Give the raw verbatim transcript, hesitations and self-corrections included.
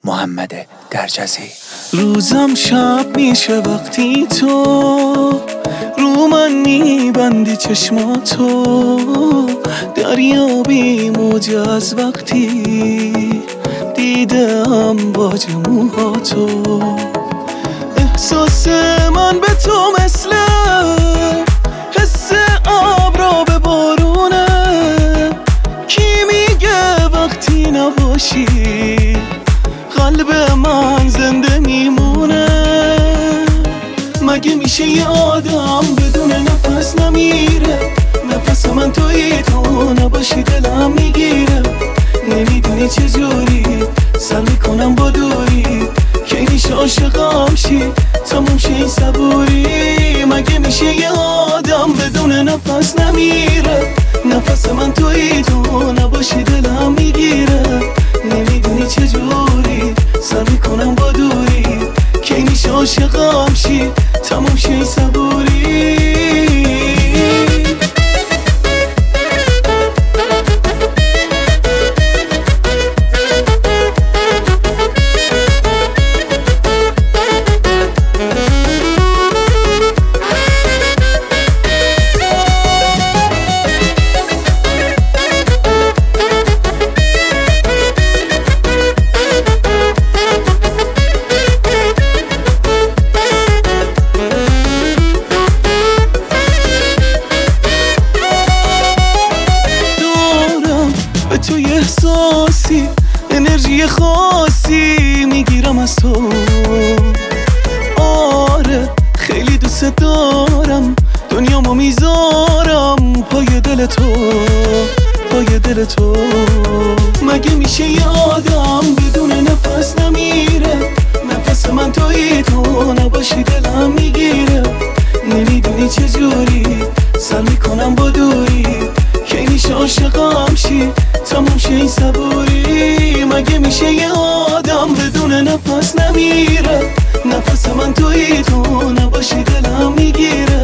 محمد درجزی. روزم شب میشه وقتی تو رو من میبندی چشماتو، دریابی موج از وقتی دیدم باج موهاتو. احساس من به تو مثل حس ابر بارونه، کی میگه وقتی نباشی قلب من زنده میمونه؟ مگه میشه یه آدم بدون نفس نمیره؟ نفس من تویی، تو نباشی دلم میگیره. نمیدونی چجوری سر میکنم با دوری، کی میشه عاشقم شی تموم شه این صبوری؟ مگه میشه یه آدم بدون نفس نمیره؟ نفس من تویی، تو نباشی دلم میگیره. نمیدونی چجوری سر میکنم با دوری، کی میشه عاشقم شی تموم شه این صبوری؟ توی احساسی انرژی خاصی میگیرم از تو. آره خیلی دوست دارم، دنیامو میذارم پای دل تو، پای دل تو. مگه میشه یه آدم بدون نفس نمیره؟ نفس من تویی، تو نباشی دلم میگیره. نمیدونی چجوری سر میکنم با دوری، کی میشه عاشقم شی تموم شه این صبوری؟ مگه میشه یه آدم بدون نفس نمیره؟ نفس من تویی، تو نباشی دلم میگیره.